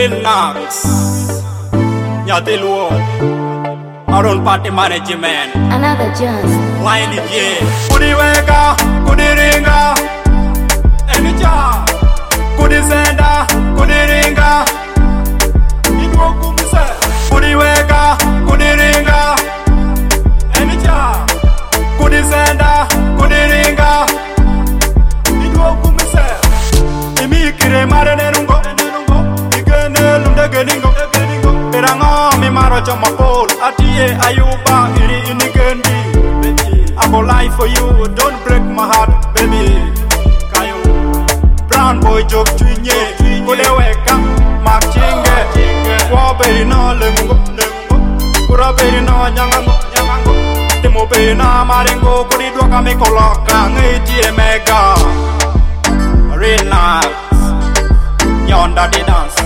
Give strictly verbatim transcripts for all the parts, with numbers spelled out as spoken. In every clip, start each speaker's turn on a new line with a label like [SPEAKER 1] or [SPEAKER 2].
[SPEAKER 1] Real Knocks Nyati luo Aron party management
[SPEAKER 2] Another just
[SPEAKER 1] Line it yeah Kudi weka, kudi ringa Enija Kudi senda, kudi ringa Idwo kumise Kudi weka, kudi ringa Enija Kudi senda, kudi ringa Idwo kumise Imi kire mare nenungo Igene lunde geningo Perango mi maro choma pol Atie ayuba iri inigendi I go lie for you, don't break my heart, baby Kayo Brown boy joke chunye Kude weka, mak chinge Kwa beri no lengo Kura beri no nyangango Timo beri na marengo Kudi dua kami koloka Ngiti mega Real Knocks Nyon daddy dance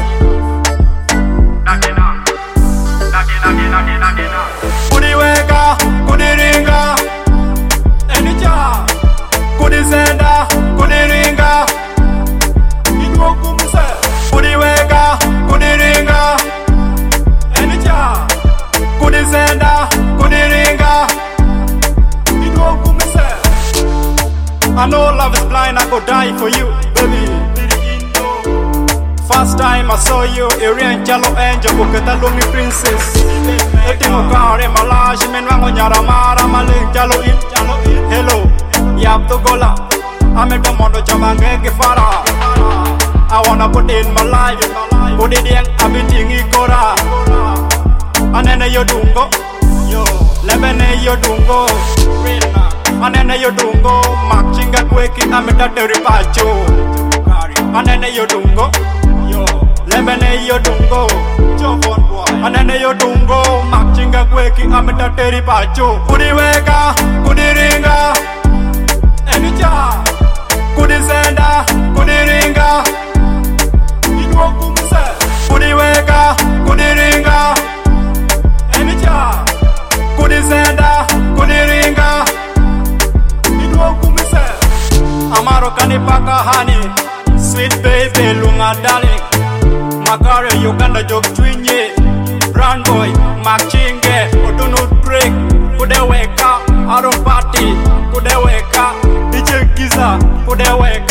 [SPEAKER 1] Daddy dance Daddy daddy daddy daddy dance Kudi weka, kudi ringa Enija Kudi senda, kudi ringa Idwo kumise Kudi weka, kudi ringa Enija Kudi senda, kudi ringa Idwo kumise I know love is blind, I go die for you, baby First time I saw you, Irian Jalo Angel, Buketa Lumi Princess Eti mukare malashi, menwango nyara mara, malik jalo in, jalo in Hello, yap to gola, ameta mondo chamange kifara I wanna put in my life, put it in, abiting ikora Anene yodungo, yo, lebene yodungo Anene yodungo, makchinga kweki, ameta teripacho Anene yodungo, yo, lebene yodungo Anene yodungo, makchinga kweki, ameta teripacho Kudi weka, kudi ringa Enija, kudi senda, kudi ringa Idwo kumise Kudi weka, kudi ringa Enija, kudi senda, kudi ringa Idwo kumise Amaro kanipaka honey Sweet baby lunga darling Makare Uganda jok twinye Brown boy, makchinge Odunut break, kude weka Aron party, kude weka D J Giza, kude weka